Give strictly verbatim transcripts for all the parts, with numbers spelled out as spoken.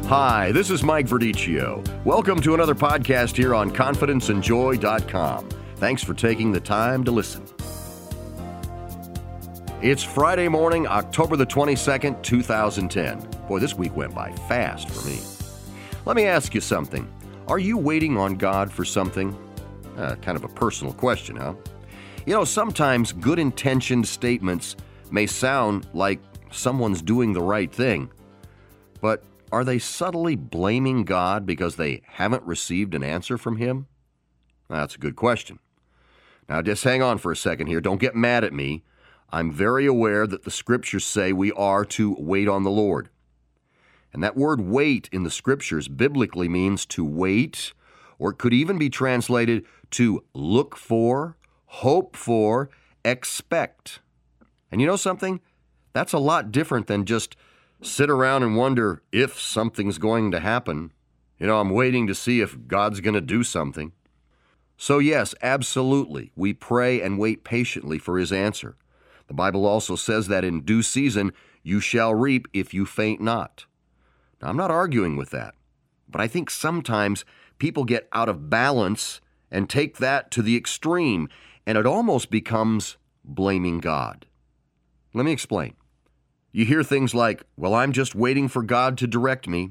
Hi, this is Mike Verdicchio. Welcome to another podcast here on confidence and joy dot com. Thanks for taking the time to listen. It's Friday morning, October the twenty-second, two thousand ten. Boy, this week went by fast for me. Let me ask you something. Are you waiting on God for something? Uh, kind of a personal question, huh? You know, sometimes good-intentioned statements may sound like someone's doing the right thing, but are they subtly blaming God because they haven't received an answer from Him? That's a good question. Now, just hang on for a second here. Don't get mad at me. I'm very aware that the Scriptures say we are to wait on the Lord. And that word wait in the Scriptures biblically means to wait, or it could even be translated to look for, hope for, expect. And you know something? That's a lot different than just sit around and wonder if something's going to happen. You know, I'm waiting to see if God's going to do something. So yes, absolutely, we pray and wait patiently for His answer. The Bible also says that in due season you shall reap if you faint not. Now, I'm not arguing with that, but I think sometimes people get out of balance and take that to the extreme, and it almost becomes blaming God. Let me explain. You hear things like, well, I'm just waiting for God to direct me.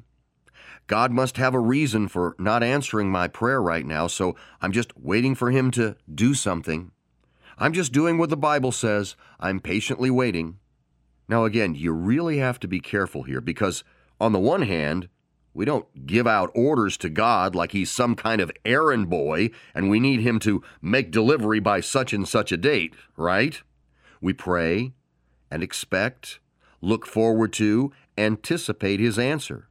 God must have a reason for not answering my prayer right now, so I'm just waiting for Him to do something. I'm just doing what the Bible says. I'm patiently waiting. Now, again, you really have to be careful here because, on the one hand, we don't give out orders to God like He's some kind of errand boy and we need Him to make delivery by such and such a date, right? We pray and expect, look forward to, anticipate His answer.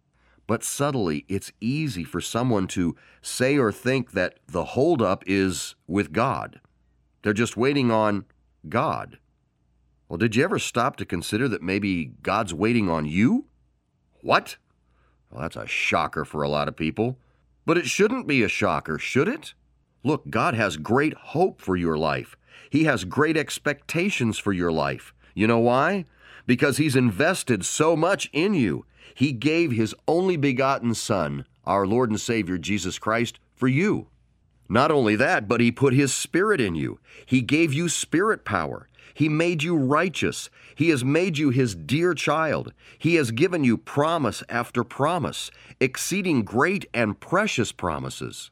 But subtly, it's easy for someone to say or think that the holdup is with God. They're just waiting on God. Well, did you ever stop to consider that maybe God's waiting on you? What? Well, that's a shocker for a lot of people. But it shouldn't be a shocker, should it? Look, God has great hope for your life. He has great expectations for your life. You know why? Because He's invested so much in you. He gave His only begotten Son, our Lord and Savior Jesus Christ, for you. Not only that, but He put His Spirit in you. He gave you spirit power. He made you righteous. He has made you His dear child. He has given you promise after promise, exceeding great and precious promises.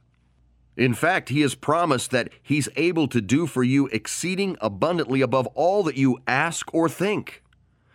In fact, He has promised that He's able to do for you exceeding abundantly above all that you ask or think.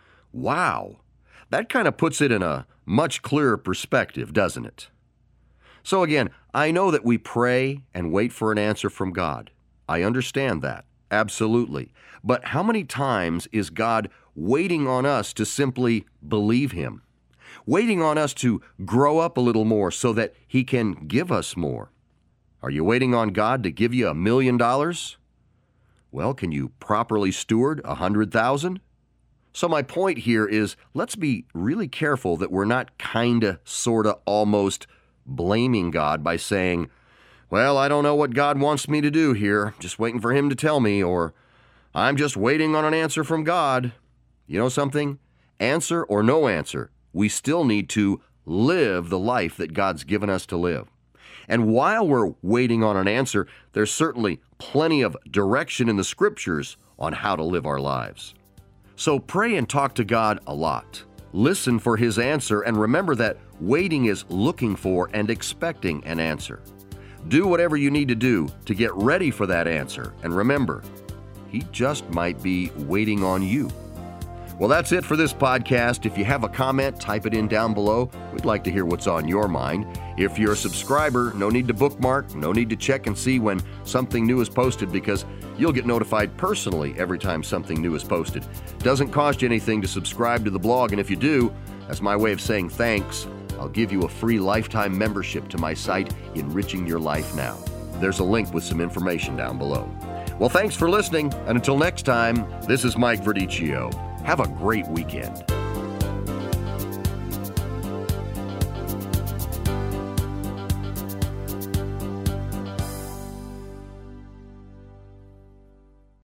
Wow, that kind of puts it in a much clearer perspective, doesn't it? So again, I know that we pray and wait for an answer from God. I understand that, absolutely. But how many times is God waiting on us to simply believe Him? Waiting on us to grow up a little more so that He can give us more? Are you waiting on God to give you a million dollars? Well, can you properly steward a hundred thousand? So my point here is, let's be really careful that we're not kinda, sorta, almost blaming God by saying, well, I don't know what God wants me to do here, just waiting for Him to tell me, or I'm just waiting on an answer from God. You know something? Answer or no answer, we still need to live the life that God's given us to live. And while we're waiting on an answer, there's certainly plenty of direction in the Scriptures on how to live our lives. So pray and talk to God a lot. Listen for His answer, and remember that waiting is looking for and expecting an answer. Do whatever you need to do to get ready for that answer, and remember, He just might be waiting on you. Well, that's it for this podcast. If you have a comment, type it in down below. We'd like to hear what's on your mind. If you're a subscriber, no need to bookmark, no need to check and see when something new is posted because you'll get notified personally every time something new is posted. Doesn't cost you anything to subscribe to the blog, and if you do, that's my way of saying thanks. I'll give you a free lifetime membership to my site, Enriching Your Life Now. There's a link with some information down below. Well, thanks for listening, and until next time, this is Mike Verdicchio. Have a great weekend.